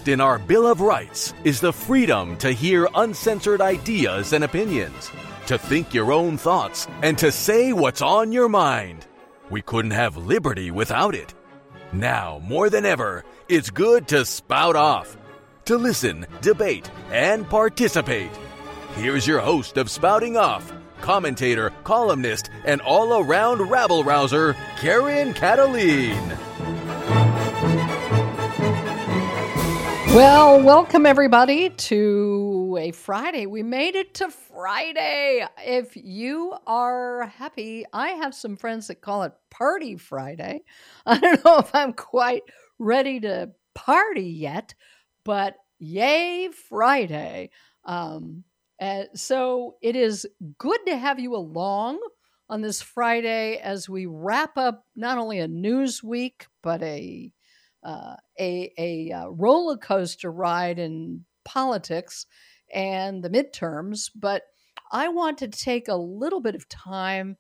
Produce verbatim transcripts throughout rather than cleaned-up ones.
Foremost in our Bill of Rights is the freedom to hear uncensored ideas and opinions, to think your own thoughts, and to say what's on your mind. We couldn't have liberty without it. Now, more than ever, it's good to spout off, to listen, debate, and participate. Here's your host of Spouting Off, commentator, columnist, and all-around rabble-rouser, Karen Kataline. Well, welcome everybody to a Friday. We made it to Friday. If you are happy, I have some friends that call it Party Friday. I don't know if I'm quite ready to party yet, but yay, Friday. Um, uh, so it is good to have you along on this Friday as we wrap up not only a news week, but a Uh, a, a uh, roller coaster ride in politics and the midterms, but I want to take a little bit of time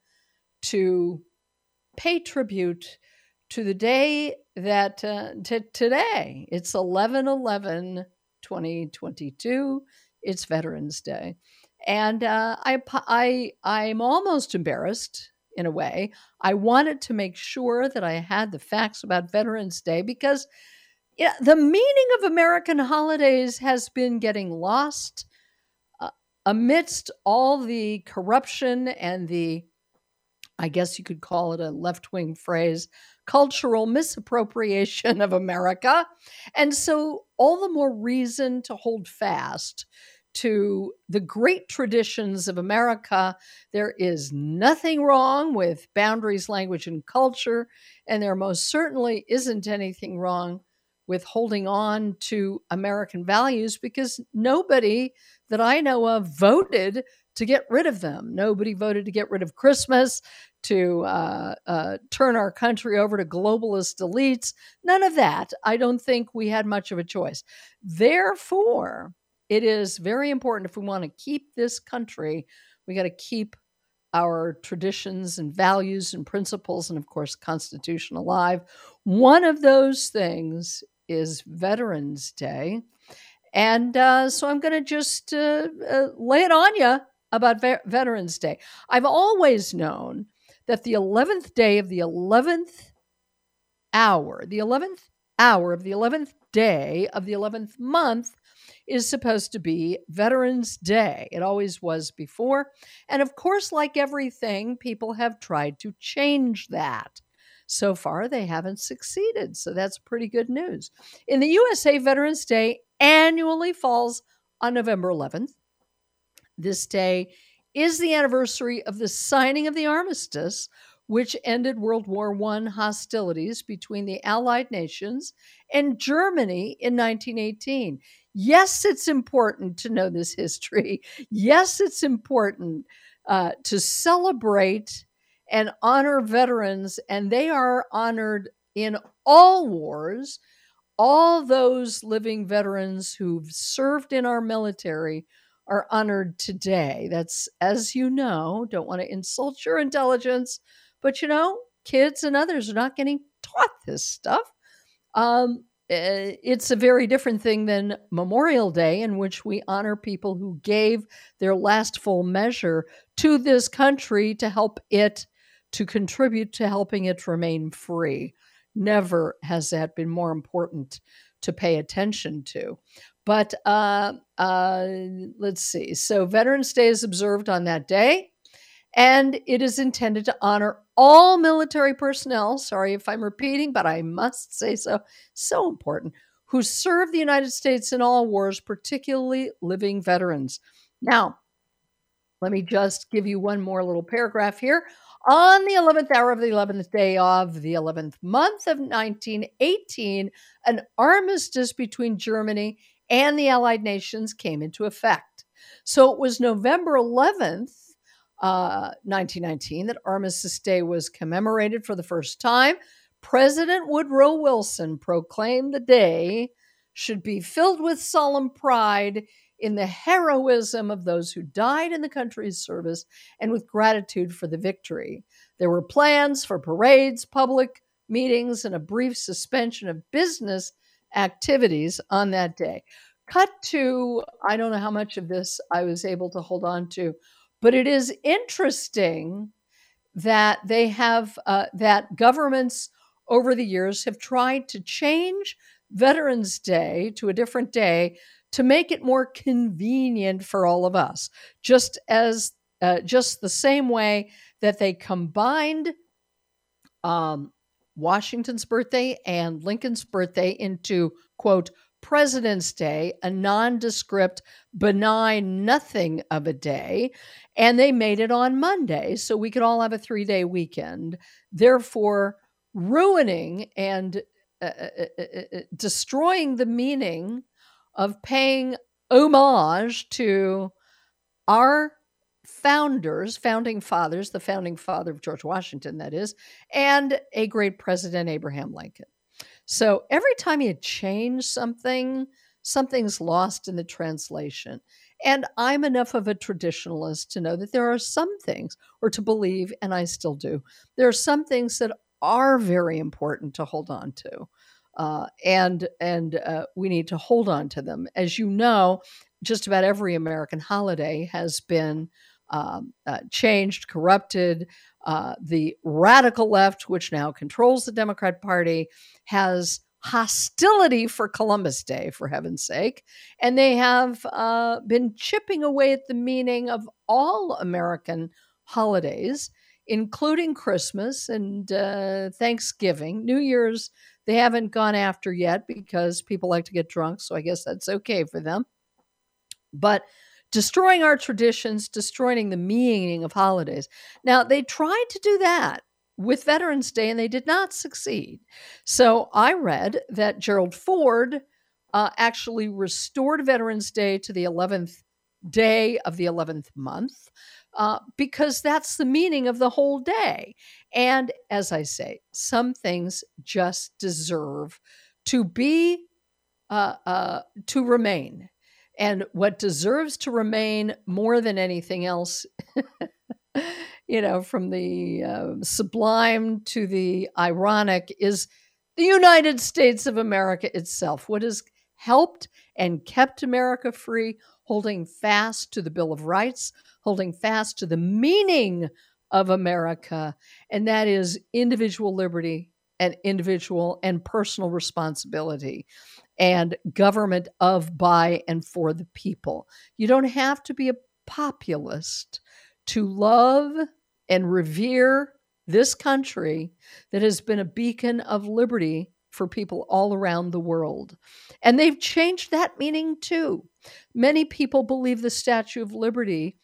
to pay tribute to the day that uh, to today. It's eleven eleven twenty twenty-two. It's Veterans Day. And uh, I, I, I'm almost embarrassed in a way. I wanted to make sure that I had the facts about Veterans Day because yeah, the meaning of American holidays has been getting lost uh, amidst all the corruption and the, I guess you could call it a left-wing phrase, cultural misappropriation of America. And so all the more reason to hold fast to the great traditions of America. There is nothing wrong with boundaries, language, and culture, and there most certainly isn't anything wrong with holding on to American values because nobody that I know of voted to get rid of them. Nobody voted to get rid of Christmas, to uh, uh, turn our country over to globalist elites. None of that. I don't think we had much of a choice. Therefore, it is very important if we want to keep this country, we got to keep our traditions and values and principles and, of course, Constitution alive. One of those things is Veterans Day. And uh, so I'm going to just uh, uh, lay it on you about Ve- Veterans Day. I've always known that the eleventh day of the eleventh hour, the eleventh hour of the eleventh day of the eleventh month is supposed to be Veterans Day. It always was before. And of course, like everything, people have tried to change that. So far, they haven't succeeded. So that's pretty good news. In the U S A, Veterans Day annually falls on November eleventh. This day is the anniversary of the signing of the armistice, which ended World War One hostilities between the Allied nations and Germany in nineteen eighteen. Yes, it's important to know this history. Yes, it's important uh, to celebrate and honor veterans, and they are honored in all wars. All those living veterans who've served in our military are honored today. That's, as you know, don't want to insult your intelligence, but you know, kids and others are not getting taught this stuff. Um, it's a very different thing than Memorial Day, in which we honor people who gave their last full measure to this country to help it, to contribute to helping it remain free. Never has that been more important to pay attention to. But uh, uh, let's see. So Veterans Day is observed on that day. And it is intended to honor all military personnel, sorry if I'm repeating, but I must say so, so important, who served the United States in all wars, particularly living veterans. Now, let me just give you one more little paragraph here. On the eleventh hour of the eleventh day of the eleventh month of nineteen eighteen, an armistice between Germany and the Allied nations came into effect. So it was November eleventh, Uh, nineteen nineteen, that Armistice Day was commemorated for the first time. President Woodrow Wilson proclaimed the day should be filled with solemn pride in the heroism of those who died in the country's service and with gratitude for the victory. There were plans for parades, public meetings, and a brief suspension of business activities on that day. Cut to, I don't know how much of this I was able to hold on to, but it is interesting that they have, uh, that governments over the years have tried to change Veterans Day to a different day to make it more convenient for all of us, just as uh, just the same way that they combined um, Washington's birthday and Lincoln's birthday into, quote, President's Day, a nondescript, benign nothing of a day. And they made it on Monday so we could all have a three day weekend, therefore ruining and uh, uh, uh, destroying the meaning of paying homage to our founders, founding fathers, the founding father of George Washington, that is, and a great president, Abraham Lincoln. So every time you change something, something's lost in the translation. And I'm enough of a traditionalist to know that there are some things, or to believe, and I still do, there are some things that are very important to hold on to. Uh, and and uh, we need to hold on to them. As you know, just about every American holiday has been um, uh, changed, corrupted. Uh, the radical left, which now controls the Democrat Party, has hostility for Columbus Day, for heaven's sake. And they have uh, been chipping away at the meaning of all American holidays, including Christmas and uh, Thanksgiving. New Year's, they haven't gone after yet because people like to get drunk, so I guess that's okay for them. But destroying our traditions, destroying the meaning of holidays. Now, they tried to do that with Veterans Day, and they did not succeed. So I read that Gerald Ford uh, actually restored Veterans Day to the eleventh day of the eleventh month uh, because that's the meaning of the whole day. And as I say, some things just deserve to be, uh, uh, to remain. And what deserves to remain more than anything else, you know, from the uh, sublime to the ironic, is the United States of America itself. What has helped and kept America free, holding fast to the Bill of Rights, holding fast to the meaning of America, and that is individual liberty and individual and personal responsibility, and government of, by, and for the people. You don't have to be a populist to love and revere this country that has been a beacon of liberty for people all around the world. And they've changed that meaning too. Many people believe the Statue of Liberty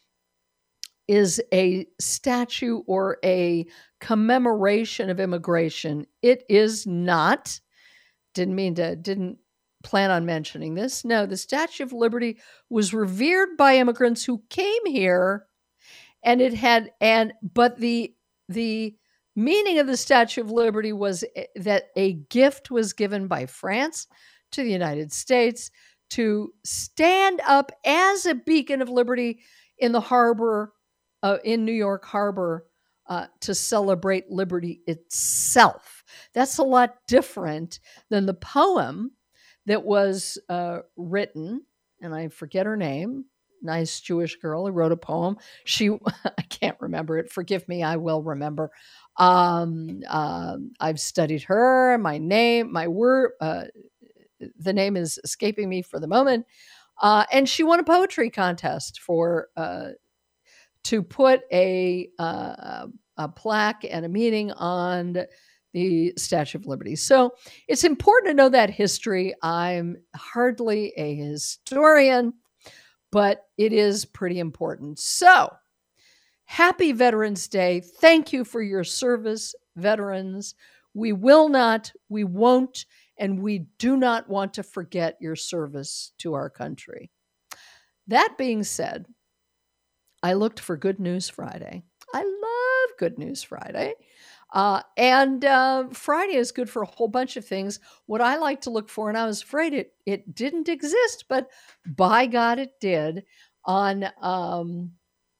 is a statue or a commemoration of immigration. It is not. Didn't mean to, didn't plan on mentioning this. No, the Statue of Liberty was revered by immigrants who came here, and it had, and, but the, the meaning of the Statue of Liberty was that a gift was given by France to the United States to stand up as a beacon of liberty in the harbor, uh, in New York Harbor, uh, to celebrate liberty itself. That's a lot different than the poem that was uh, written, and I forget her name, nice Jewish girl who wrote a poem. She, I can't remember it. Forgive me, I will remember. Um, uh, I've studied her. My name, my word, uh, the name is escaping me for the moment. Uh, and she won a poetry contest for uh, to put a, uh, a plaque and a meeting on the Statue of Liberty. So it's important to know that history. I'm hardly a historian, but it is pretty important. So happy Veterans Day. Thank you for your service, veterans. We will not, we won't, and we do not want to forget your service to our country. That being said, I looked for Good News Friday. I love Good News Friday. Uh, and uh, Friday is good for a whole bunch of things. What I like to look for, and I was afraid it it didn't exist, but by God, it did. On um,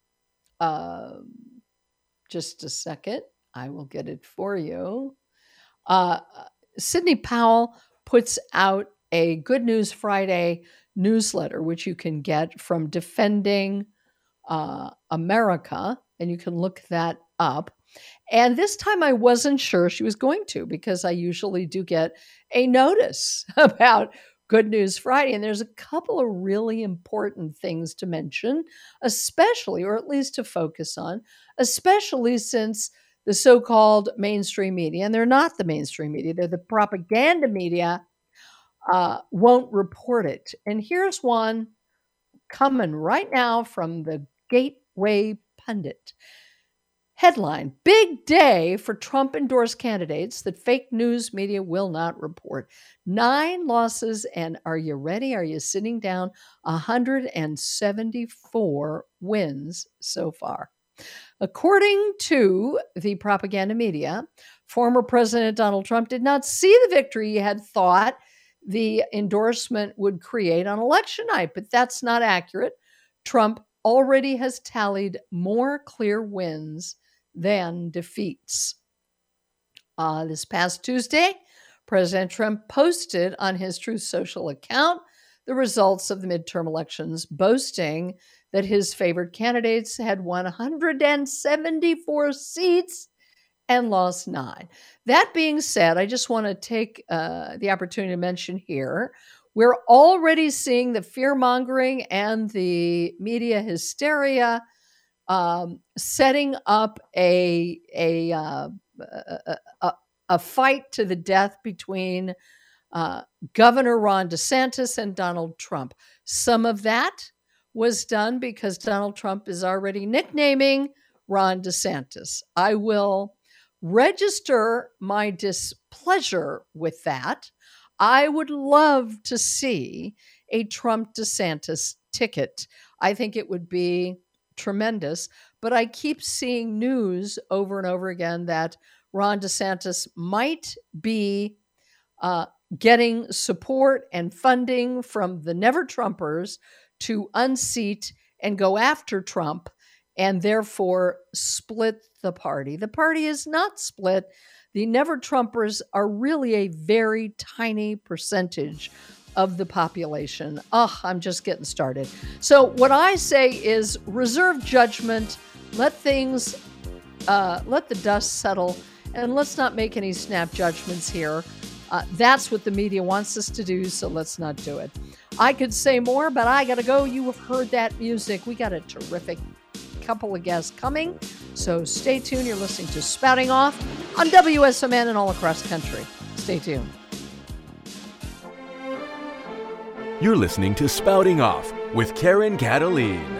uh, just a second, I will get it for you. Uh, Sidney Powell puts out a Good News Friday newsletter, which you can get from Defending uh, America, and you can look that up. And this time I wasn't sure she was going to, because I usually do get a notice about Good News Friday. And there's a couple of really important things to mention, especially, or at least to focus on, especially since the so-called mainstream media, and they're not the mainstream media, they're the propaganda media, uh, won't report it. And here's one coming right now from the Gateway Pundit. Headline, big day for Trump-endorsed candidates that fake news media will not report. Nine losses, and are you ready? Are you sitting down? one hundred seventy-four wins so far. According to the propaganda media, former President Donald Trump did not see the victory he had thought the endorsement would create on election night, but that's not accurate. Trump already has tallied more clear wins than defeats. Uh, this past Tuesday, President Trump posted on his Truth Social account the results of the midterm elections, boasting that his favored candidates had won one hundred seventy-four seats and lost nine. That being said, I just want to take uh, the opportunity to mention here, we're already seeing the fear-mongering and the media hysteria um, setting up a a, uh, a, a a fight to the death between uh, Governor Ron DeSantis and Donald Trump. Some of that was done because Donald Trump is already nicknaming Ron DeSantis. I will register my displeasure with that. I would love to see a Trump DeSantis ticket. I think it would be tremendous, but I keep seeing news over and over again that Ron DeSantis might be uh, getting support and funding from the Never Trumpers to unseat and go after Trump and therefore split the party. The party is not split. The Never Trumpers are really a very tiny percentage of the population. Oh, I'm just getting started. So what I say is reserve judgment, let things, uh, let the dust settle, and let's not make any snap judgments here. Uh, that's what the media wants us to do, so let's not do it. I could say more, but I got to go. You have heard that music. We got a terrific couple of guests coming, so stay tuned. You're listening to Spouting Off on W S M N and all across the country. Stay tuned. You're listening to Spouting Off with Karen Cataline.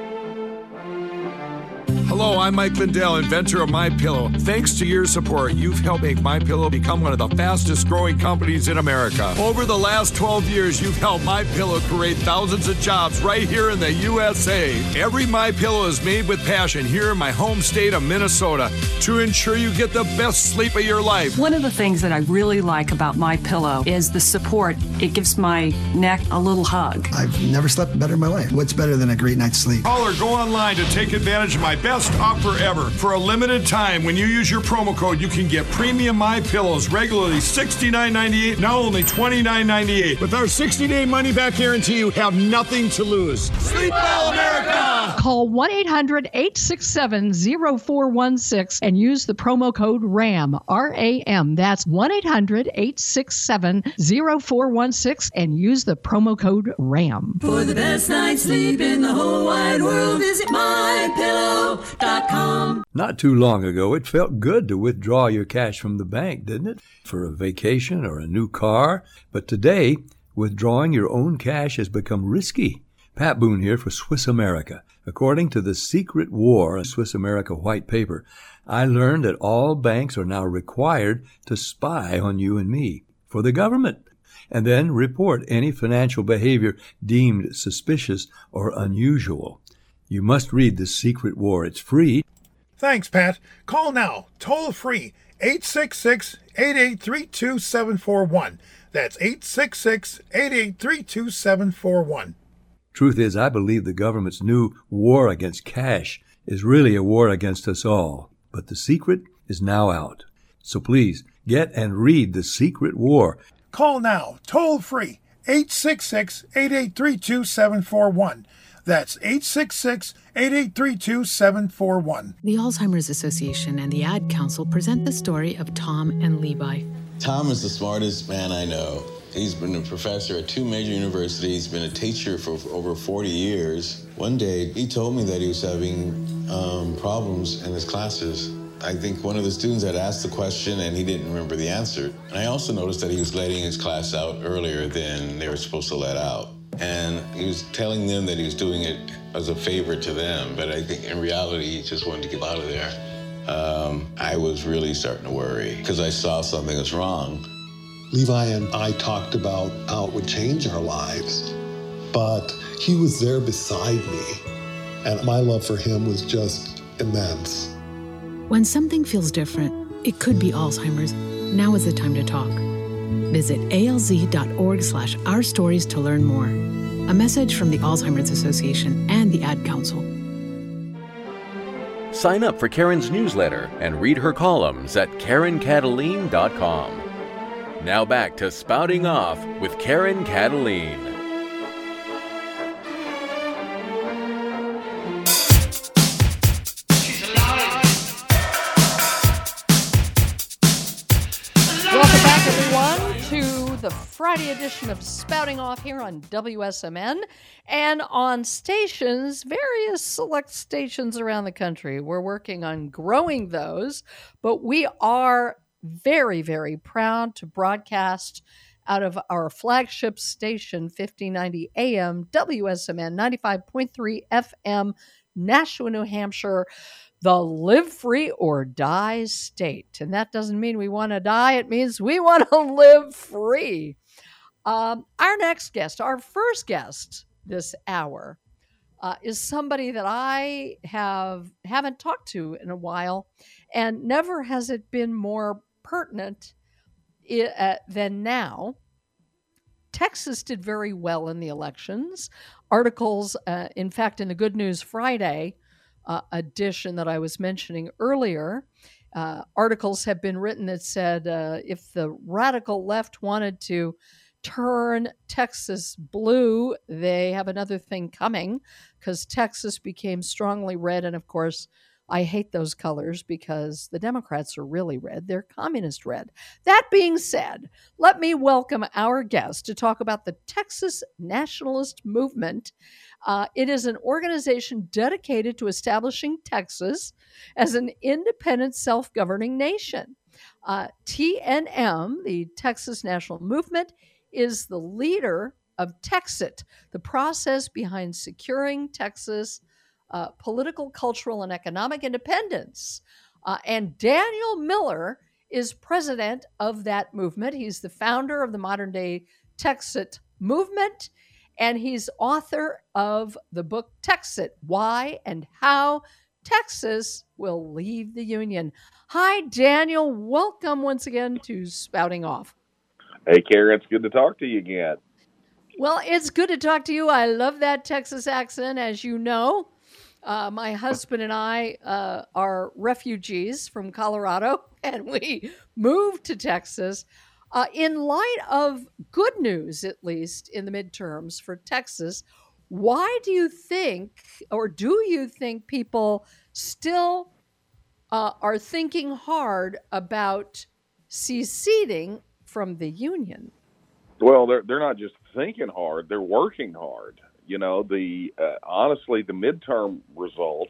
Hello, I'm Mike Lindell, inventor of MyPillow. Thanks to your support, you've helped make MyPillow become one of the fastest growing companies in America. Over the last twelve years, you've helped MyPillow create thousands of jobs right here in the U S A. Every MyPillow is made with passion here in my home state of Minnesota to ensure you get the best sleep of your life. One of the things that I really like about MyPillow is the support. It gives my neck a little hug. I've never slept better in my life. What's better than a great night's sleep? Call or go online to take advantage of my best offer ever. For a limited time, when you use your promo code, you can get premium MyPillows regularly sixty-nine ninety-eight, now only twenty-nine ninety-eight. With our sixty-day money-back guarantee, you have nothing to lose. Sleep well, America! Call one eight hundred eight six seven zero four one six and use the promo code RAM, R A M. That's one eight hundred eight six seven zero four one six and use the promo code RAM. For the best night's sleep in the whole wide world, visit my pillow dot com. Not too long ago, it felt good to withdraw your cash from the bank, didn't it? For a vacation or a new car. But today, withdrawing your own cash has become risky. Pat Boone here for Swiss America. According to the Secret War, a Swiss America white paper, I learned that all banks are now required to spy on you and me for the government, and then report any financial behavior deemed suspicious or unusual. You must read The Secret War. It's free. Thanks, Pat. Call now, toll free, eight six six, eight eight three, two seven four one. That's eight six six, eight eight three, two seven four one. Truth is, I believe the government's new war against cash is really a war against us all. But the secret is now out. So please, get and read The Secret War. Call now, toll free, eight six six, eight eight three two, seven four one. That's eight six six, eight eight three two, seven four one. The Alzheimer's Association and the Ad Council present the story of Tom and Levi. Tom is the smartest man I know. He's been a professor at two major universities, been a teacher for over forty years. One day, he told me that he was having um, problems in his classes. I think one of the students had asked the question and he didn't remember the answer. And I also noticed that he was letting his class out earlier than they were supposed to let out. And he was telling them that he was doing it as a favor to them, but I think in reality, he just wanted to get out of there. Um, I was really starting to worry because I saw something was wrong. Levi and I talked about how it would change our lives, but he was there beside me, and my love for him was just immense. When something feels different, it could be Alzheimer's. Now is the time to talk. Visit alz.org slash our stories to learn more. A message from the Alzheimer's Association and the Ad Council. Sign up for Karen's newsletter and read her columns at karen kataline dot com. Now back to Spouting Off with Karen Kataline. Welcome back, everyone, to the Friday edition of Spouting Off here on W S M N and on stations, various select stations around the country. We're working on growing those, but we are very, very proud to broadcast out of our flagship station, fifteen ninety A M, W S M N, ninety-five point three F M, Nashua, New Hampshire, the live free or die state. And that doesn't mean we want to die. It means we want to live free. Um, our next guest, our first guest this hour, uh, is somebody that I have, haven't talked to in a while, and never has it been more pertinent uh, than now. Texas did very well in the elections. Articles, uh, in fact, in the Good News Friday uh, edition that I was mentioning earlier, uh, articles have been written that said uh, if the radical left wanted to turn Texas blue, they have another thing coming, because Texas became strongly red. And of course, I hate those colors because the Democrats are really red. They're communist red. That being said, let me welcome our guest to talk about the Texas Nationalist Movement. Uh, it is an organization dedicated to establishing Texas as an independent, self-governing nation. Uh, T N M, the Texas National Movement, is the leader of Texit, the process behind securing Texas Uh, political, cultural, and economic independence. Uh, and Daniel Miller is president of that movement. He's the founder of the modern-day Texit movement, and he's author of the book Texit, Why and How Texas Will Leave the Union. Hi, Daniel. Welcome once again to Spouting Off. Hey, Karen. It's good to talk to you again. Well, it's good to talk to you. I love that Texas accent, as you know. Uh, my husband and I uh, are refugees from Colorado, and we moved to Texas. Uh, in light of good news, at least in the midterms for Texas, why do you think, or do you think people still uh, are thinking hard about seceding from the Union? Well, they're they're not just thinking hard; they're working hard. You know, the uh, honestly, the midterm results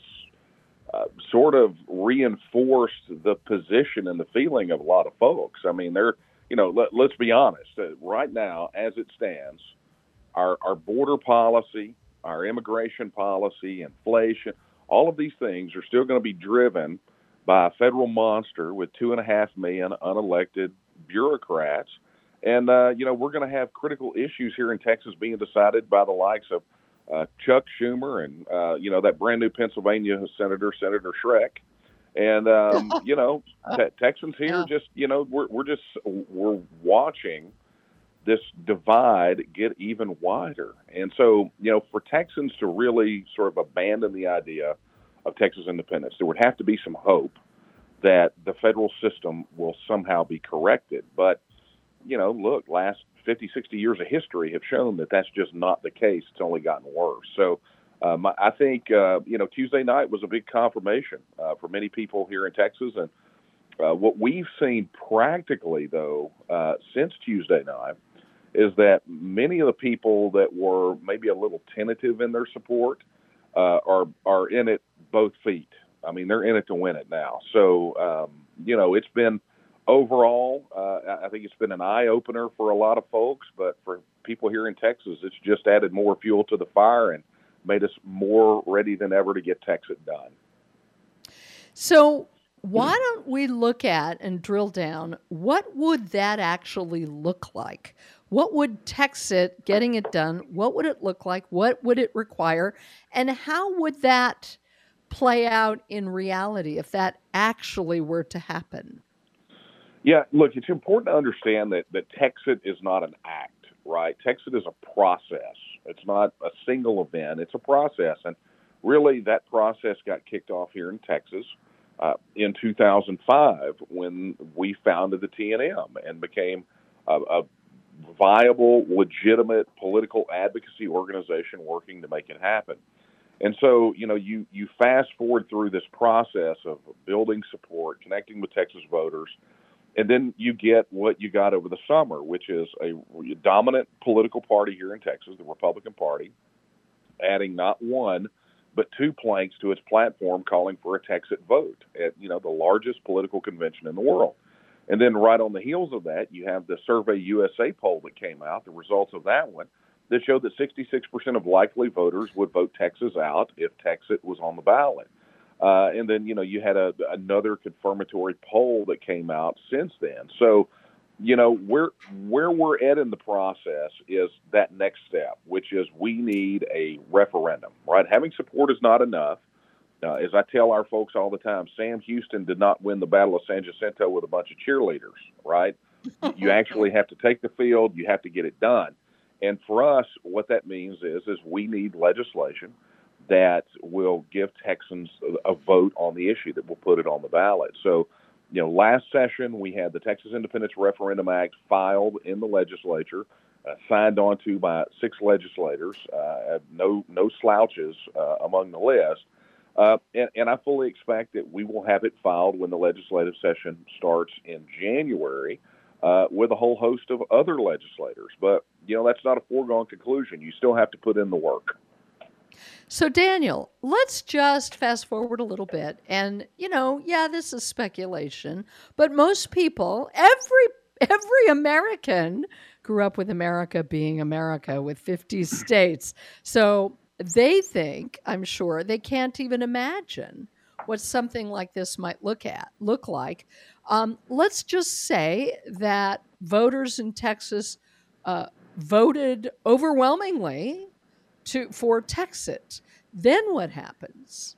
uh, sort of reinforced the position and the feeling of a lot of folks. I mean, they're, you know, let, let's be honest. Uh, right now, as it stands, our, our border policy, our immigration policy, inflation, all of these things are still going to be driven by a federal monster with two and a half million unelected bureaucrats. And, uh, you know, we're going to have critical issues here in Texas being decided by the likes of uh, Chuck Schumer and, uh, you know, that brand new Pennsylvania senator, Senator Shrek. And, um, you know, te- Texans here just, you know, we're, we're just we're watching this divide get even wider. And so, you know, for Texans to really sort of abandon the idea of Texas independence, there would have to be some hope that the federal system will somehow be corrected. But, you know, look, last fifty, sixty years of history have shown that that's just not the case. It's only gotten worse. So um, I think, uh, you know, Tuesday night was a big confirmation uh, for many people here in Texas. And uh, what we've seen practically, though, uh, since Tuesday night is that many of the people that were maybe a little tentative in their support uh, are are in it both feet. I mean, they're in it to win it now. So, um, you know, it's been overall, uh, I think it's been an eye-opener for a lot of folks, but for people here in Texas, it's just added more fuel to the fire and made us more ready than ever to get Texas done. So why don't we look at and drill down, what would that actually look like? What would Texit getting it done, what would it look like? What would it require? And how would that play out in reality if that actually were to happen? Yeah, look, it's important to understand that, that Texit is not an act, right? Texit is a process. It's not a single event. It's a process. And really, that process got kicked off here in Texas uh, in two thousand five when we founded the T N M and became a, a viable, legitimate political advocacy organization working to make it happen. And so, you know, you, you fast forward through this process of building support, connecting with Texas voters, and then you get what you got over the summer, which is a dominant political party here in Texas, the Republican Party, adding not one, but two planks to its platform calling for a Texit vote at, you know, the largest political convention in the world. And then right on the heels of that, you have the Survey U S A poll that came out, the results of that one, that showed that sixty-six percent of likely voters would vote Texas out if Texit was on the ballot. Uh, and then, you know, you had a, another confirmatory poll that came out since then. So, you know, where where we're at in the process is that next step, which is we need a referendum, right? Having support is not enough. Uh, as I tell our folks all the time, Sam Houston did not win the Battle of San Jacinto with a bunch of cheerleaders, right? You actually have to take the field. You have to get it done. And for us, what that means is, is we need legislation that will give Texans a, a vote on the issue, that will put it on the ballot. So, you know, last session we had the Texas Independence Referendum Act filed in the legislature, uh, signed onto by six legislators, uh, no no slouches uh, among the list. Uh, and, and I fully expect that we will have it filed when the legislative session starts in January. Uh, with a whole host of other legislators. But, you know, that's not a foregone conclusion. You still have to put in the work. So, Daniel, let's just fast forward a little bit. And, you know, yeah, this is speculation, but most people, every every American grew up with America being America with fifty states. So they think, I'm sure, they can't even imagine what something like this might look at look like. Um, let's just say that voters in Texas uh, voted overwhelmingly to for Texit. Then what happens?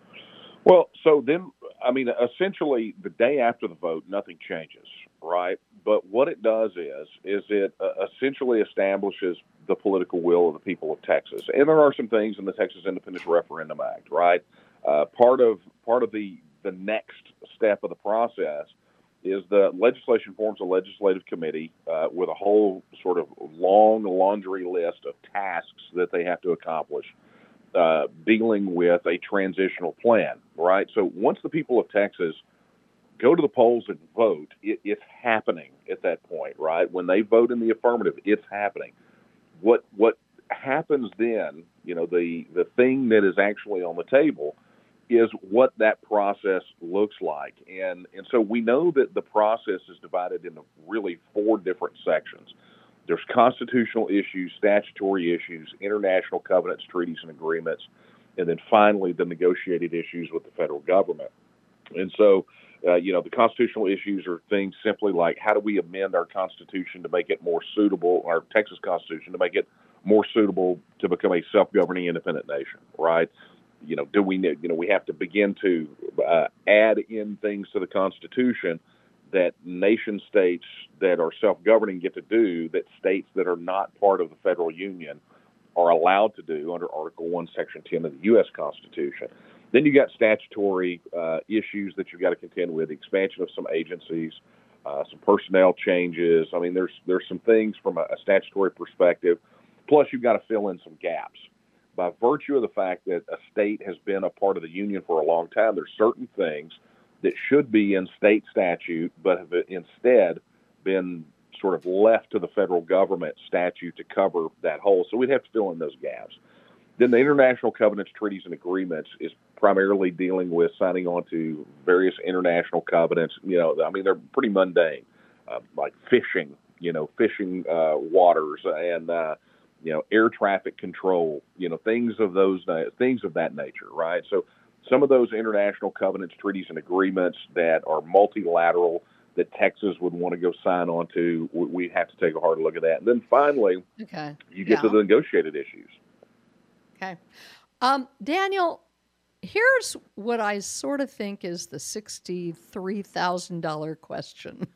Well, so then, I mean, essentially, the day after the vote, nothing changes, right? But what it does is, is it uh, essentially establishes the political will of the people of Texas. And there are some things in the Texas Independence Referendum Act, right? Uh, part of part of the, the next step of the process is the legislation forms a legislative committee uh, with a whole sort of long laundry list of tasks that they have to accomplish uh, dealing with a transitional plan, right? So once the people of Texas go to the polls and vote, it, it's happening at that point, right? When they vote in the affirmative, it's happening. What what happens then, you know, the, the thing that is actually on the table is what that process looks like. And and so we know that the process is divided into really four different sections. There's constitutional issues, statutory issues, international covenants, treaties, and agreements, and then finally the negotiated issues with the federal government. And so, uh, you know, the constitutional issues are things simply like, how do we amend our Constitution to make it more suitable, our Texas Constitution, to make it more suitable to become a self-governing independent nation, right? You know, do we, you know, we have to begin to uh, add in things to the Constitution that nation states that are self-governing get to do that states that are not part of the federal union are allowed to do under Article one, Section ten of the U S Constitution. Then you got statutory uh, issues that you've got to contend with, expansion of some agencies, uh, some personnel changes. I mean, there's there's some things from a, a statutory perspective. Plus, you've got to fill in some gaps. By virtue of the fact that a state has been a part of the union for a long time, there's certain things that should be in state statute, but have instead been sort of left to the federal government statute to cover that hole. So we'd have to fill in those gaps. Then the international covenants, treaties, and agreements is primarily dealing with signing on to various international covenants. You know, I mean, they're pretty mundane, uh, like fishing, you know, fishing uh, waters and, uh, you know, air traffic control, you know, things of those, things of that nature, right? So some of those international covenants, treaties, and agreements that are multilateral that Texas would want to go sign on to, we have to take a hard look at that. And then finally, okay. you get yeah. to the negotiated issues. Okay. Um, Daniel, here's what I sort of think is the sixty-three thousand dollars question.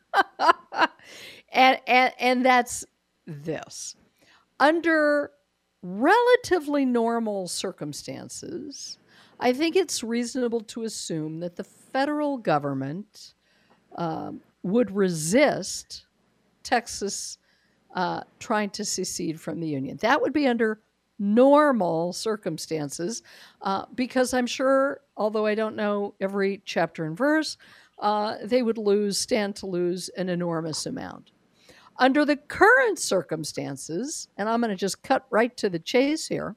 and, and, and that's this. Under relatively normal circumstances, I think it's reasonable to assume that the federal government um, would resist Texas uh, trying to secede from the Union. That would be under normal circumstances, uh, because I'm sure, although I don't know every chapter and verse, uh, they would lose, stand to lose an enormous amount. Under the current circumstances, and I'm going to just cut right to the chase here,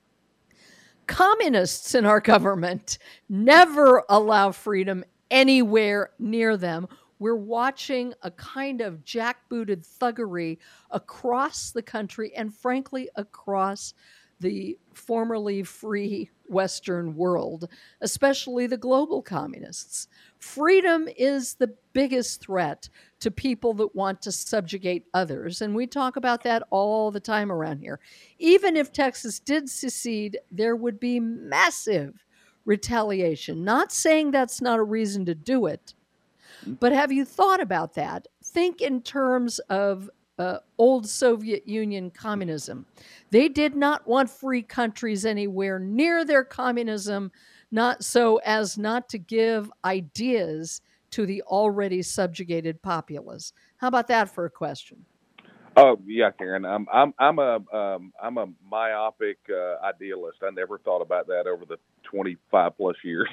communists in our government never allow freedom anywhere near them. We're watching a kind of jackbooted thuggery across the country and, frankly, across the formerly free Western world, especially the global communists. Freedom is the biggest threat to people that want to subjugate others, and we talk about that all the time around here. Even if Texas did secede, there would be massive retaliation. Not saying that's not a reason to do it, but have you thought about that? Think in terms of uh, old Soviet Union communism. They did not want free countries anywhere near their communism, not so as not to give ideas to the already subjugated populace. How about that for a question? Oh yeah, Karen. I'm I'm I'm a um, I'm a myopic uh, idealist. I never thought about that over the twenty-five plus years.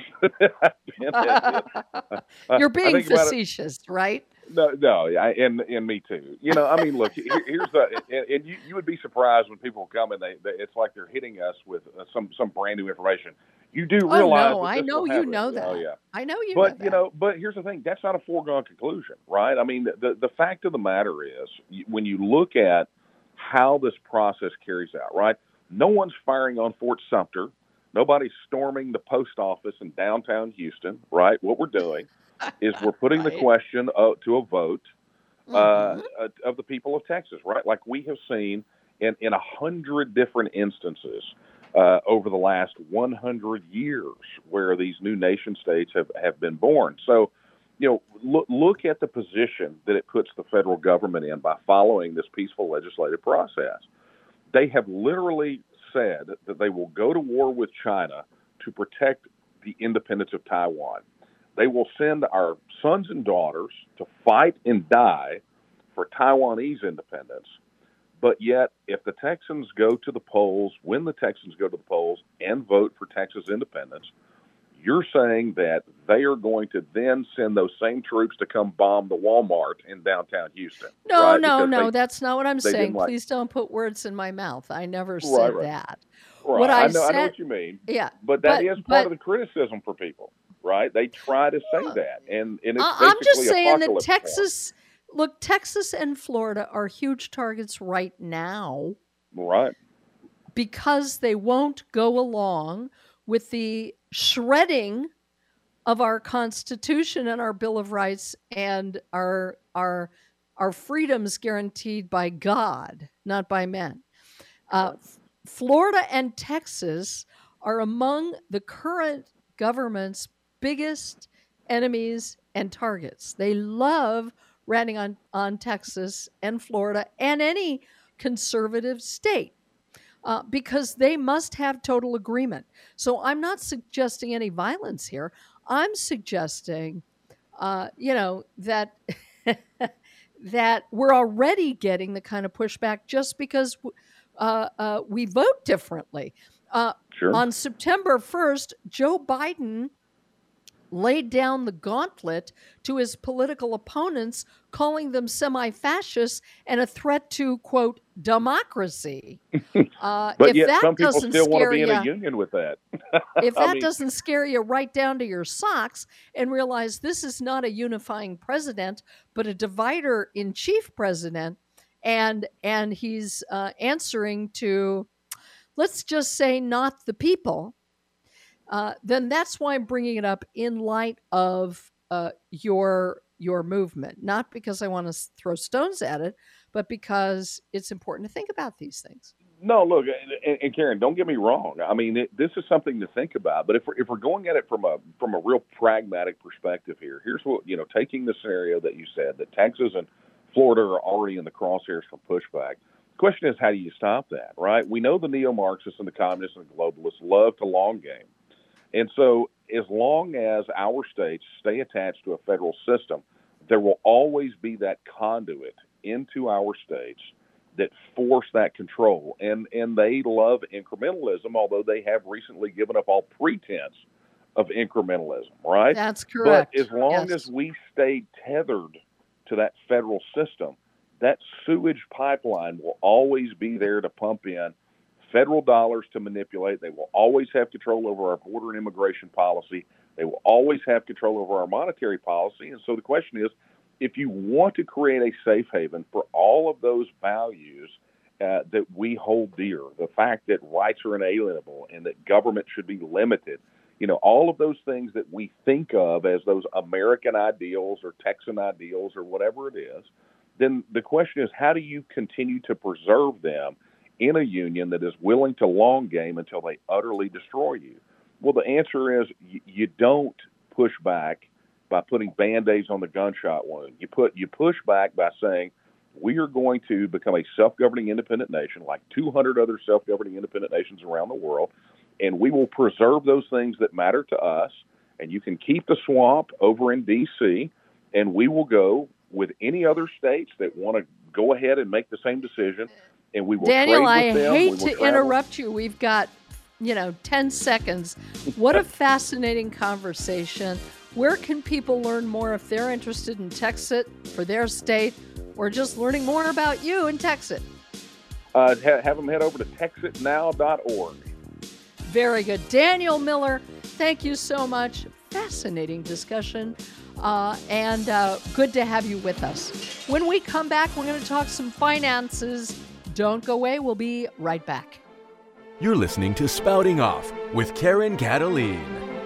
You're being facetious, right? No, no, I, and and me too. You know, I mean, look, here, here's the, and, and you, you would be surprised when people come and they, they it's like they're hitting us with uh, some some brand new information. You do realize? Oh no, I know you know that. Oh yeah, I know you. But know that. you know, but here's the thing: that's not a foregone conclusion, right? I mean, the the fact of the matter is, when you look at how this process carries out, right? No one's firing on Fort Sumter. Nobody's storming the post office in downtown Houston, right? What we're doing is we're putting right. the question uh, to a vote uh, mm-hmm. uh, of the people of Texas, right? Like we have seen in in a hundred different instances. Uh, over the last one hundred years where these new nation states have, have been born. So, you know, look, look at the position that it puts the federal government in by following this peaceful legislative process. They have literally said that they will go to war with China to protect the independence of Taiwan. They will send our sons and daughters to fight and die for Taiwanese independence. But yet, if the Texans go to the polls, when the Texans go to the polls and vote for Texas independence, you're saying that they are going to then send those same troops to come bomb the Walmart in downtown Houston. No, right? no, Because no, they, that's not what I'm saying. like, Please don't put words in my mouth. I never said right, right. that. Right. What I, I, know, said, I know what you mean. Yeah. But that but, is part but, of the criticism for people, right? They try to say that. And, and it's I'm basically just saying that apocalypse Texas, look, Texas and Florida are huge targets right now. Right. Because they won't go along with the shredding of our Constitution and our Bill of Rights and our our our freedoms guaranteed by God, not by men. Uh, Florida and Texas are among the current government's biggest enemies and targets. They love ratting on, on Texas and Florida and any conservative state. Uh, because they must have total agreement. So I'm not suggesting any violence here. I'm suggesting, uh, you know, that that we're already getting the kind of pushback just because uh, uh, we vote differently. Uh, sure. On September first, Joe Biden laid down the gauntlet to his political opponents, calling them semi-fascists and a threat to, quote, democracy. Uh, but if yet that some people doesn't still want to scare be in you, a union with that. if that I mean, doesn't scare you right down to your socks and realize this is not a unifying president, but a divider-in-chief president, and, and he's uh, answering to, let's just say, not the people, Uh, then that's why I'm bringing it up in light of uh, your your movement, not because I want to throw stones at it, but because it's important to think about these things. No, look, and, and Karen, don't get me wrong. I mean, it, this is something to think about. But if we're, if we're going at it from a from a real pragmatic perspective here, here's what, you know, taking the scenario that you said, that Texas and Florida are already in the crosshairs for pushback. The question is, how do you stop that, right? We know the neo-Marxists and the communists and the globalists love to long game. And so as long as our states stay attached to a federal system, there will always be that conduit into our states that force that control. And and they love incrementalism, although they have recently given up all pretense of incrementalism, right? That's correct. But as long yes. as we stay tethered to that federal system, that sewage pipeline will always be there to pump in federal dollars to manipulate. They will always have control over our border and immigration policy. They will always have control over our monetary policy. And so the question is, if you want to create a safe haven for all of those values uh, that we hold dear, the fact that rights are inalienable and that government should be limited, you know, all of those things that we think of as those American ideals or Texan ideals or whatever it is, then the question is, how do you continue to preserve them in a union that is willing to long game until they utterly destroy you? Well, the answer is you, you don't push back by putting Band-Aids on the gunshot wound. You put you push back by saying, we are going to become a self-governing independent nation like two hundred other self-governing independent nations around the world, and we will preserve those things that matter to us, and you can keep the swamp over in D C, and we will go with any other states that want to go ahead and make the same decision. And we will Daniel, trade with I them. hate We to will travel. interrupt you. We've got, you know, ten seconds. What a fascinating conversation. Where can people learn more if they're interested in Texit for their state or just learning more about you in Texit? Uh, ha- have them head over to texit now dot org. Very good. Daniel Miller, thank you so much. Fascinating discussion. Uh, and uh, good to have you with us. When we come back, we're going to talk some finances. Don't go away. We'll be right back. You're listening to Spouting Off with Karen Cataline.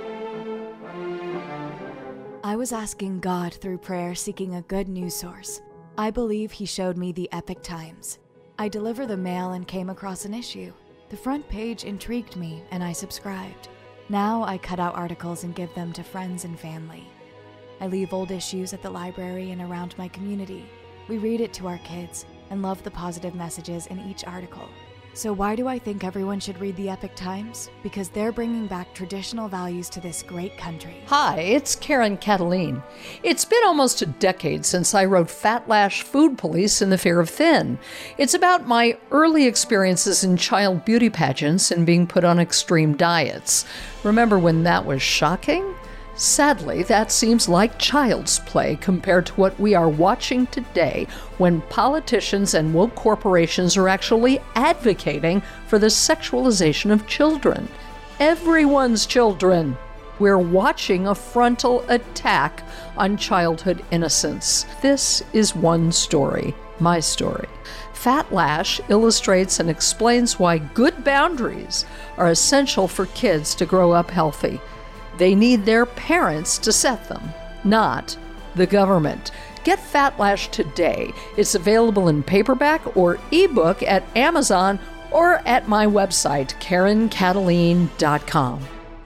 I was asking God through prayer, seeking a good news source. I believe he showed me the Epic Times. I deliver the mail and came across an issue. The front page intrigued me, and I subscribed. Now I cut out articles and give them to friends and family. I leave old issues at the library and around my community. We read it to our kids and love the positive messages in each article. So why do I think everyone should read the Epic Times? Because they're bringing back traditional values to this great country. Hi, it's Karen Cataline. It's been almost a decade since I wrote Fat Lash Food Police and the Fear of Thin. It's about my early experiences in child beauty pageants and being put on extreme diets. Remember when that was shocking? Sadly, that seems like child's play compared to what we are watching today when politicians and woke corporations are actually advocating for the sexualization of children. Everyone's children. We're watching a frontal attack on childhood innocence. This is one story, my story. Fat Lash illustrates and explains why good boundaries are essential for kids to grow up healthy. They need their parents to set them, not the government. Get Fat Lash today. It's available in paperback or ebook at Amazon or at my website, karen cataline dot com.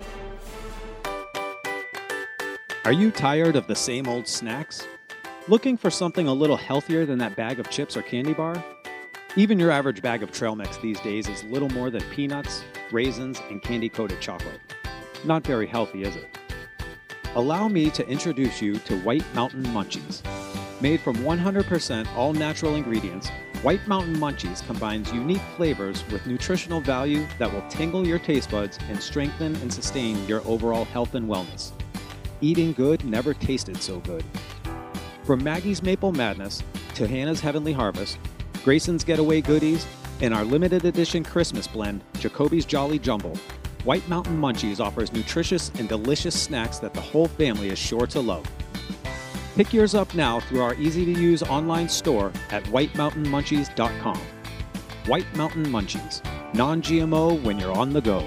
Are you tired of the same old snacks? Looking for something a little healthier than that bag of chips or candy bar? Even your average bag of trail mix these days is little more than peanuts, raisins, and candy-coated chocolate. Not very healthy, is it? Allow me to introduce you to White Mountain Munchies. Made from one hundred percent all-natural ingredients, White Mountain Munchies combines unique flavors with nutritional value that will tingle your taste buds and strengthen and sustain your overall health and wellness. Eating good never tasted so good. From Maggie's Maple Madness to Hannah's Heavenly Harvest, Grayson's Getaway Goodies, and our limited edition Christmas blend, Jacoby's Jolly Jumble, White Mountain Munchies offers nutritious and delicious snacks that the whole family is sure to love. Pick yours up now through our easy-to-use online store at white mountain munchies dot com. White Mountain Munchies, non-G M O when you're on the go.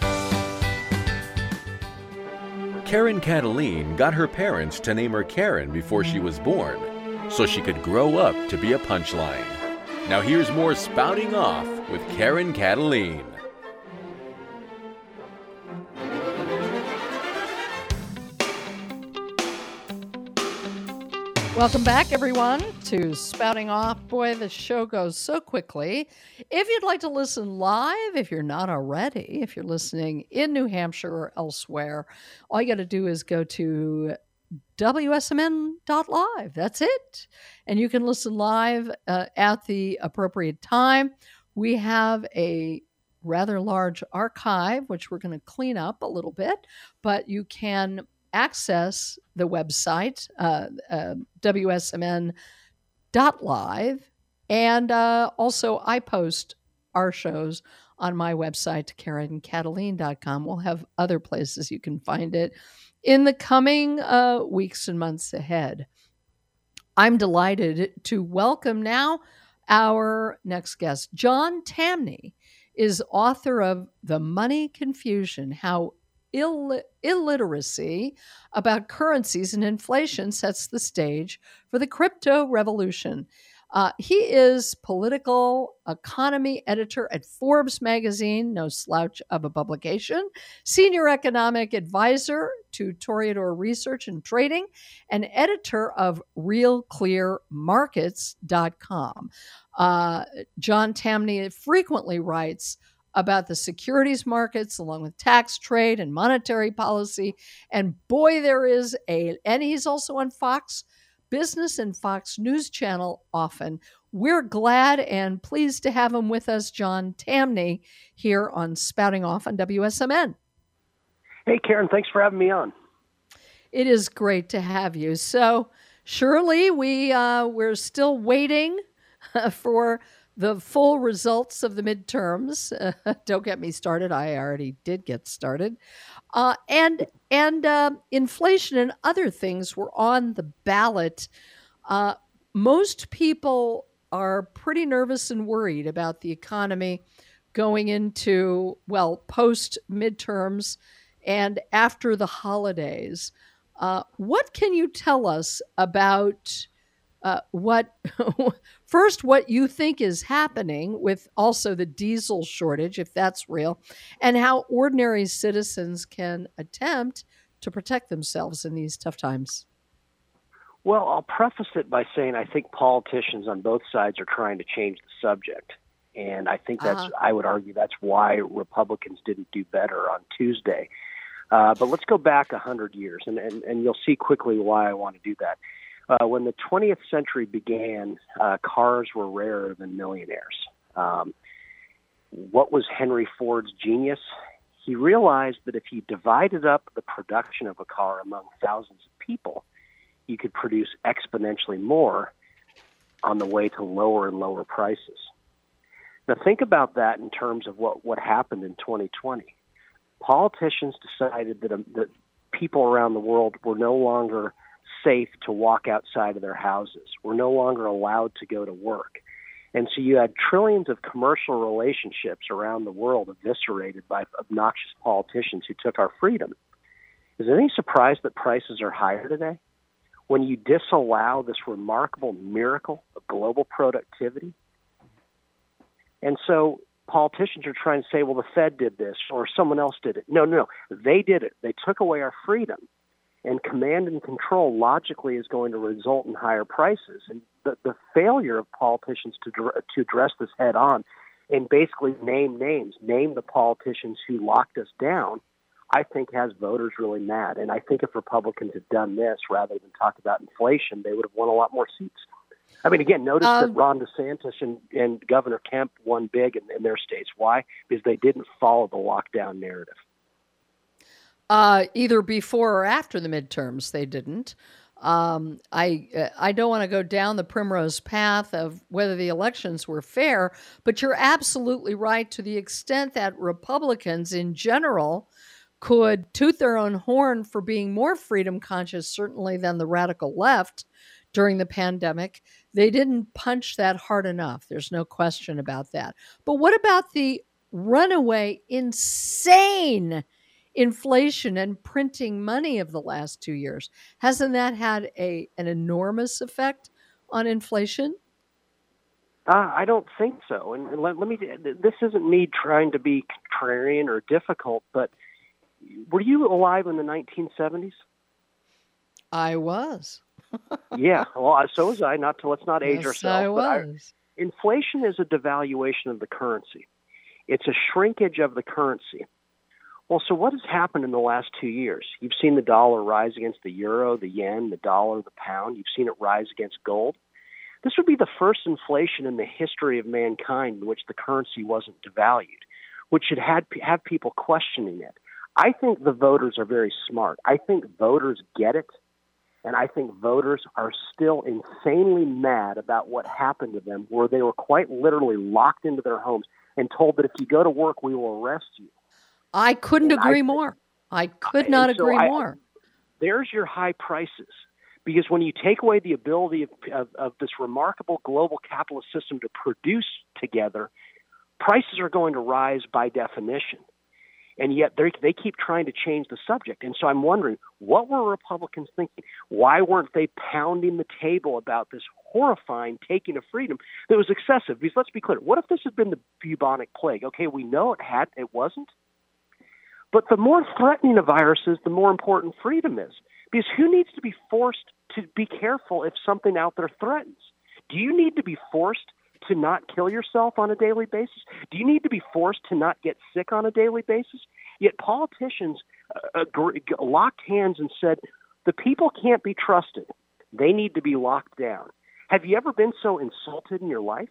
Karen Cataline got her parents to name her Karen before she was born, so she could grow up to be a punchline. Now here's more Spouting Off with Karen Cataline. Welcome back, everyone, to Spouting Off. Boy, the show goes so quickly. If you'd like to listen live, if you're not already, if you're listening in New Hampshire or elsewhere, all you got to do is go to W S M N dot live. That's it. And you can listen live uh, at the appropriate time. We have a rather large archive, which we're going to clean up a little bit, but you can access the website, uh, uh, W S M N dot live. And uh, also, I post our shows on my website, Karen Cataline dot com. We'll have other places you can find it in the coming uh, weeks and months ahead. I'm delighted to welcome now our next guest. John Tamny is author of The Money Confusion, How Ill- Illiteracy about Currencies and Inflation Sets the Stage for the Crypto Revolution. Uh, he is political economy editor at Forbes magazine, no slouch of a publication, senior economic advisor to Toreador Research and Trading, and editor of real clear markets dot com. Uh, John Tamny frequently writes about the securities markets, along with tax, trade, and monetary policy. And boy, there is a, and he's also on Fox Business and Fox News Channel often. We're glad and pleased to have him with us, John Tamny, here on Spouting Off on W S M N. Hey, Karen, thanks for having me on. It is great to have you. So, surely we, uh, we're still waiting for the full results of the midterms. Uh, don't get me started. I already did get started. Uh, and and uh, inflation and other things were on the ballot. Uh, most people are pretty nervous and worried about the economy going into, well, post midterms and after the holidays. Uh, what can you tell us about Uh, what first, what you think is happening with also the diesel shortage, if that's real, and how ordinary citizens can attempt to protect themselves in these tough times? Well, I'll preface it by saying I think politicians on both sides are trying to change the subject. And I think that's, uh-huh. I would argue that's why Republicans didn't do better on Tuesday. Uh, but let's go back one hundred years, and, and, and you'll see quickly why I want to do that. Uh, when the twentieth century began, uh, cars were rarer than millionaires. Um, what was Henry Ford's genius? He realized that if he divided up the production of a car among thousands of people, you could produce exponentially more on the way to lower and lower prices. Now think about that in terms of what, what happened in twenty twenty. Politicians decided that, um, that people around the world were no longer safe to walk outside of their houses. We're no longer allowed to go to work. And so you had trillions of commercial relationships around the world eviscerated by obnoxious politicians who took our freedom. Is it any surprise that prices are higher today? When you disallow this remarkable miracle of global productivity? And so politicians are trying to say, well, the Fed did this or someone else did it. No, no, no. They did it. They took away our freedom. And command and control logically is going to result in higher prices. And the, the failure of politicians to to address this head on and basically name names, name the politicians who locked us down, I think has voters really mad. And I think if Republicans had done this rather than talk about inflation, they would have won a lot more seats. I mean, again, notice um, that Ron DeSantis and, and Governor Kemp won big in, in their states. Why? Because they didn't follow the lockdown narrative. Uh, either before or after the midterms, they didn't. Um, I I don't want to go down the primrose path of whether the elections were fair, but you're absolutely right to the extent that Republicans in general could toot their own horn for being more freedom conscious, certainly, than the radical left during the pandemic. They didn't punch that hard enough. There's no question about that. But what about the runaway, insane inflation and printing money of the last two years? Hasn't that had a an enormous effect on inflation? Uh, I don't think so. And, and let, let me. This isn't me trying to be contrarian or difficult, but were you alive in the nineteen seventies? I was. Yeah, well, so was I. Not to let's not age yes, ourselves. I was. I, inflation is a devaluation of the currency. It's a shrinkage of the currency. Well, so what has happened in the last two years? You've seen the dollar rise against the euro, the yen, the dollar, the pound. You've seen it rise against gold. This would be the first inflation in the history of mankind in which the currency wasn't devalued, which should have, have people questioning it. I think the voters are very smart. I think voters get it, and I think voters are still insanely mad about what happened to them, where they were quite literally locked into their homes and told that if you go to work, we will arrest you. I couldn't and agree I, more. I could not so agree I, more. There's your high prices. Because when you take away the ability of, of, of this remarkable global capitalist system to produce together, prices are going to rise by definition. And yet they keep trying to change the subject. And so I'm wondering, what were Republicans thinking? Why weren't they pounding the table about this horrifying taking of freedom that was excessive? Because let's be clear, what if this had been the bubonic plague? Okay, we know it had, it wasn't. But the more threatening a virus is, the more important freedom is. Because who needs to be forced to be careful if something out there threatens? Do you need to be forced to not kill yourself on a daily basis? Do you need to be forced to not get sick on a daily basis? Yet politicians uh, agree, locked hands and said, the people can't be trusted. They need to be locked down. Have you ever been so insulted in your life?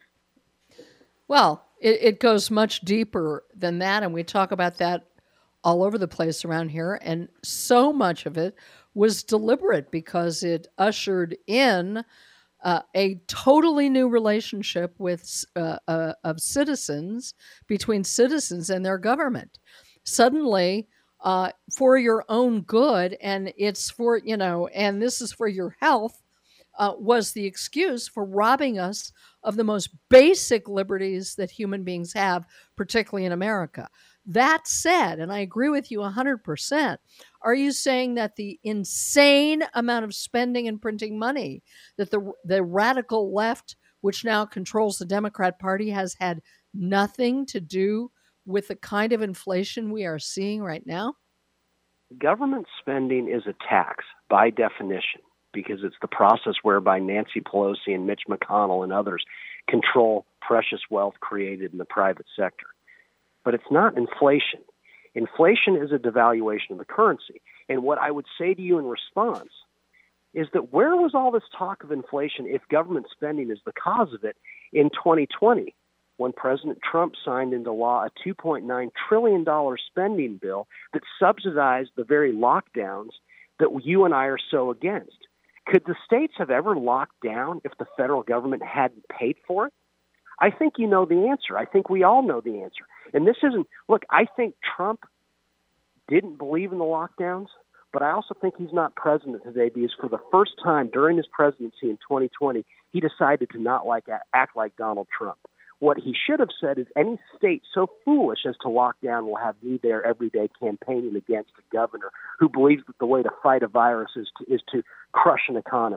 Well, it, it goes much deeper than that, and we talk about that all over the place around here, and so much of it was deliberate because it ushered in uh, a totally new relationship with uh, uh, of citizens, between citizens and their government. Suddenly, uh, for your own good, and it's for, you know, and this is for your health, uh, was the excuse for robbing us of the most basic liberties that human beings have, particularly in America. That said, and I agree with you one hundred percent, are you saying that the insane amount of spending and printing money that the the radical left, which now controls the Democrat Party, has had nothing to do with the kind of inflation we are seeing right now? Government spending is a tax by definition, because it's the process whereby Nancy Pelosi and Mitch McConnell and others control precious wealth created in the private sector. But it's not inflation. Inflation is a devaluation of the currency. And what I would say to you in response is that where was all this talk of inflation if government spending is the cause of it in twenty twenty, when President Trump signed into law a two point nine trillion dollars spending bill that subsidized the very lockdowns that you and I are so against? Could the states have ever locked down if the federal government hadn't paid for it? I think you know the answer. I think we all know the answer. And this isn't, look, I think Trump didn't believe in the lockdowns, but I also think he's not president today because for the first time during his presidency in twenty twenty, he decided to not like act like Donald Trump. What he should have said is any state so foolish as to lock down will have me there every day campaigning against a governor who believes that the way to fight a virus is to, is to crush an economy.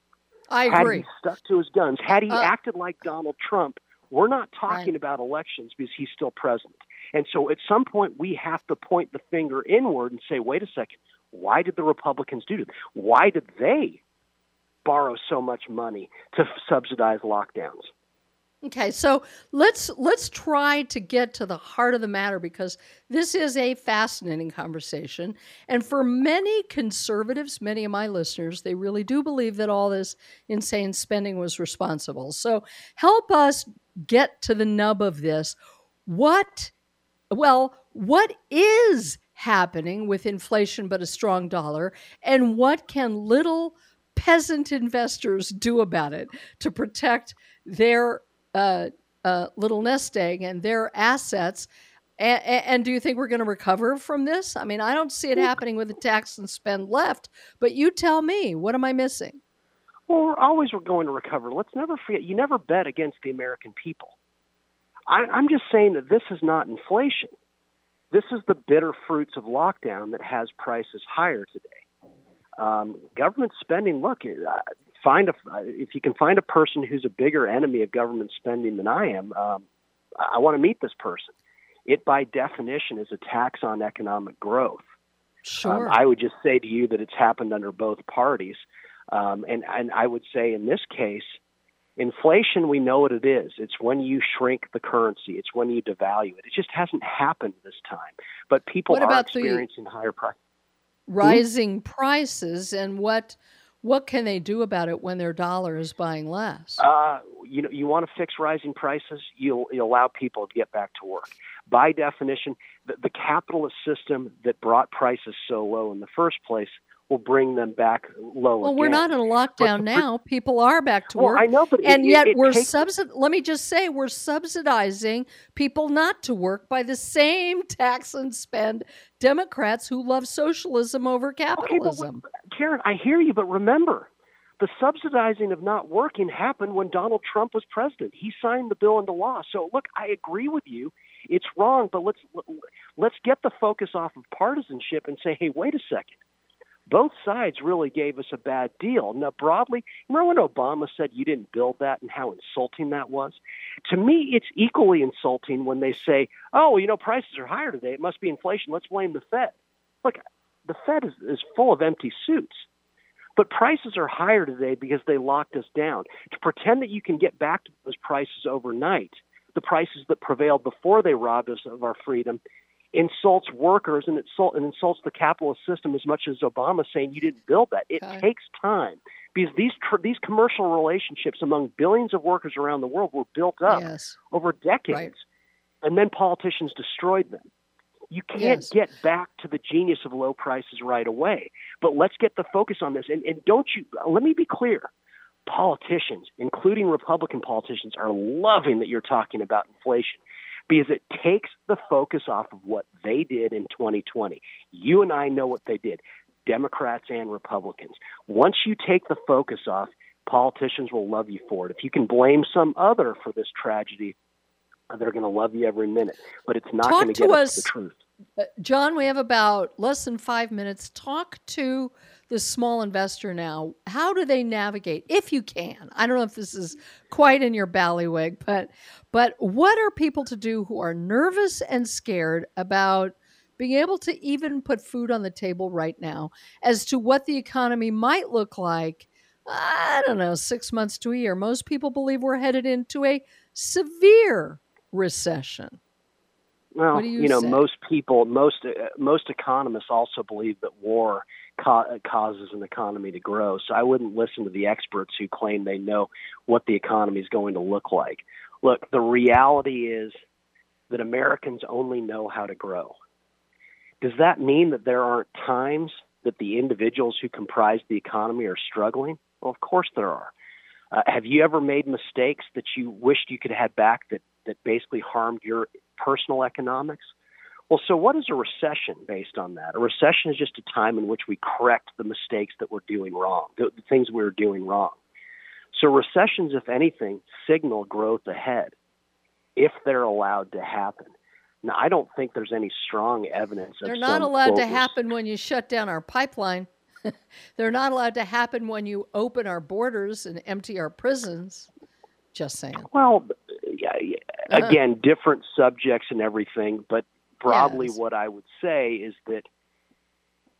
I agree. Had he stuck to his guns, had he uh, acted like Donald Trump, we're not talking right. about elections because he's still president. And so at some point we have to point the finger inward and say, wait a second, why did the Republicans do this? Why did they borrow so much money to subsidize lockdowns? Okay, so let's let's try to get to the heart of the matter, because this is a fascinating conversation. And for many conservatives, many of my listeners, they really do believe that all this insane spending was responsible. So help us get to the nub of this. What, well, what is happening with inflation but a strong dollar, and what can little peasant investors do about it to protect their Uh, uh, little nest egg and their assets? And, and do you think we're going to recover from this? I mean, I don't see it happening with the tax and spend left, but you tell me, what am I missing? Well, we're always going to recover. Let's never forget, you never bet against the American people. I, I'm just saying that this is not inflation. This is the bitter fruits of lockdown that has prices higher today. Um, government spending, look, uh, Find a, if you can find a person who's a bigger enemy of government spending than I am, um, I want to meet this person. It, by definition, is a tax on economic growth. Sure. Um, I would just say to you that it's happened under both parties. Um, and, and I would say in this case, inflation, we know what it is. It's when you shrink the currency. It's when you devalue it. It just hasn't happened this time. But people what are about experiencing higher prices. Rising hmm? prices, and what... What can they do about it when their dollar is buying less? Uh, you know, you want to fix rising prices, you you allow people to get back to work. By definition, the, the capitalist system that brought prices so low in the first place will bring them back low well, again. we're not in a lockdown the, now. People are back to well, work. I know, but and it, yet it, it we're takes... subsid- Let me just say, we're subsidizing people not to work by the same tax and spend Democrats who love socialism over capitalism. Okay, but, Karen, I hear you, but remember, the subsidizing of not working happened when Donald Trump was president. He signed the bill into law. So, look, I agree with you. It's wrong, but let's let's get the focus off of partisanship and say, hey, wait a second. Both sides really gave us a bad deal. Now, broadly, remember when Obama said you didn't build that and how insulting that was? To me, it's equally insulting when they say, oh, you know, prices are higher today. It must be inflation. Let's blame the Fed. Look, the Fed is, is full of empty suits. But prices are higher today because they locked us down. To pretend that you can get back to those prices overnight, the prices that prevailed before they robbed us of our freedom, insults workers and, insult, and insults the capitalist system as much as Obama saying you didn't build that. It okay. takes time because these tr- these commercial relationships among billions of workers around the world were built up yes. over decades, right. and then politicians destroyed them. You can't yes. get back to the genius of low prices right away, but let's get the focus on this. And, and don't you, let me be clear, politicians, including Republican politicians, are loving that you're talking about inflation because it takes the focus off of what they did in twenty twenty. You and I know what they did, Democrats and Republicans. Once you take the focus off, politicians will love you for it. If you can blame some other for this tragedy, they're going to love you every minute, but it's not going to get us to the truth. Uh, John, we have about less than five minutes. Talk to the small investor now. How do they navigate, if you can? I don't know if this is quite in your ballywig, but but what are people to do who are nervous and scared about being able to even put food on the table right now as to what the economy might look like, I don't know, six months to a year? Most people believe we're headed into a severe recession. Well, you, you know, say? most people, most uh, most economists also believe that war ca- causes an economy to grow. So I wouldn't listen to the experts who claim they know what the economy is going to look like. Look, the reality is that Americans only know how to grow. Does that mean that there aren't times that the individuals who comprise the economy are struggling? Well, of course there are. Uh, have you ever made mistakes that you wished you could have back that, that basically harmed your personal economics? Well, so what is a recession based on that? A recession is just a time in which we correct the mistakes that we're doing wrong, the, the things we were doing wrong. So recessions, if anything, signal growth ahead if they're allowed to happen. Now, I don't think there's any strong evidence of They're not some, allowed quote, to happen when you shut down our pipeline. They're not allowed to happen when you open our borders and empty our prisons. Just saying. Well, yeah, yeah. Again, different subjects and everything, but broadly yes. what I would say is that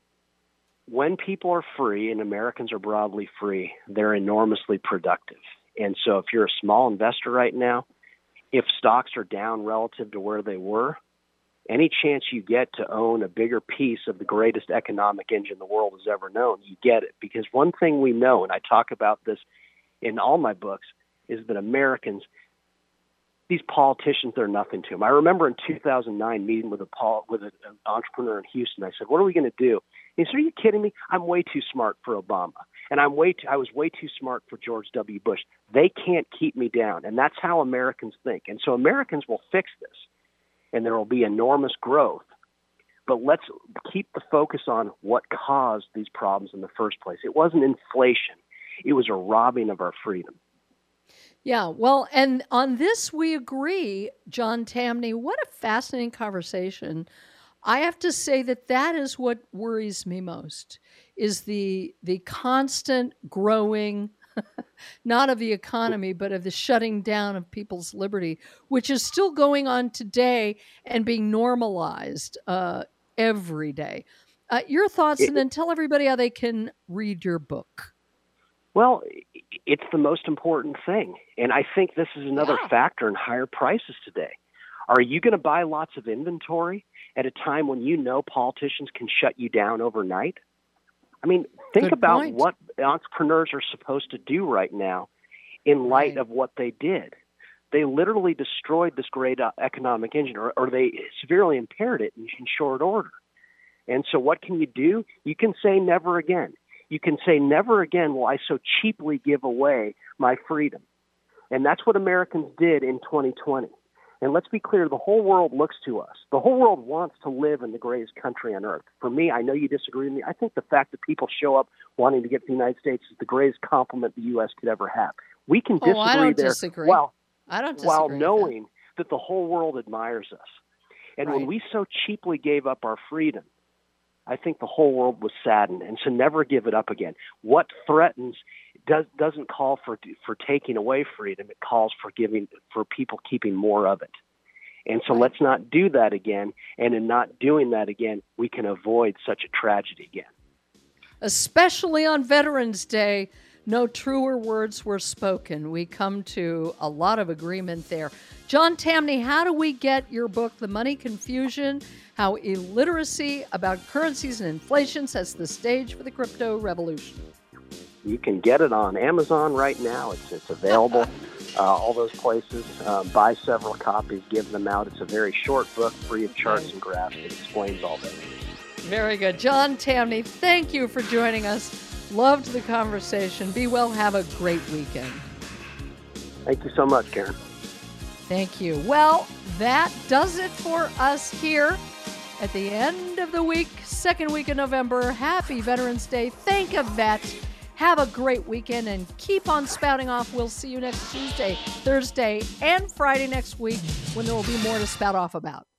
when people are free and Americans are broadly free, they're enormously productive. And so if you're a small investor right now, if stocks are down relative to where they were, any chance you get to own a bigger piece of the greatest economic engine the world has ever known, you get it. Because one thing we know, and I talk about this in all my books, is that Americans, these politicians, they're nothing to them. I remember in two thousand nine meeting with a pol- with a, an entrepreneur in Houston. I said, "What are we going to do?" He said, "Are you kidding me? I'm way too smart for Obama, and I'm way too, I was way too smart for George W. Bush. They can't keep me down." And that's how Americans think. And so Americans will fix this, and there will be enormous growth. But let's keep the focus on what caused these problems in the first place. It wasn't inflation. It was a robbing of our freedom. Yeah, well, and on this we agree, John Tamny. What a fascinating conversation. I have to say that that is what worries me most, is the the constant growing, not of the economy, but of the shutting down of people's liberty, which is still going on today and being normalized uh, every day. Uh, your thoughts, and then tell everybody how they can read your book. Well, it's the most important thing. And I think this is another yeah. factor in higher prices today. Are you going to buy lots of inventory at a time when you know politicians can shut you down overnight? I mean, think Good about point. what entrepreneurs are supposed to do right now in light right. of what they did. They literally destroyed this great uh, economic engine, or, or they severely impaired it in, in short order. And so what can you do? You can say never again. You can say, never again will I so cheaply give away my freedom. And that's what Americans did in twenty twenty. And let's be clear, the whole world looks to us. The whole world wants to live in the greatest country on earth. For me, I know you disagree with me. I think the fact that people show up wanting to get to the United States is the greatest compliment the U S could ever have. We can disagree oh, I don't there disagree. While, I don't disagree while with knowing that. that the whole world admires us. And right. when we so cheaply gave up our freedom, I think the whole world was saddened, and so never give it up again. What threatens does, doesn't call for for taking away freedom. It calls for giving for people keeping more of it. And so let's not do that again. And in not doing that again, we can avoid such a tragedy again. Especially on Veterans Day, no truer words were spoken. We come to a lot of agreement there. John Tamny, how do we get your book, The Money Confusion, How Illiteracy About Currencies and Inflation Sets the Stage for the Crypto Revolution? You can get it on Amazon right now. It's, it's available, uh, all those places. Uh, buy several copies, give them out. It's a very short book, free of charts and graphs. It explains all that. Very good. John Tamny, thank you for joining us. Loved the conversation. Be well. Have a great weekend. Thank you so much, Karen. Thank you. Well, that does it for us here at the end of the week, second week of November. Happy Veterans Day. Thank a vet. Have a great weekend and keep on spouting off. We'll see you next Tuesday, Thursday, and Friday next week when there will be more to spout off about.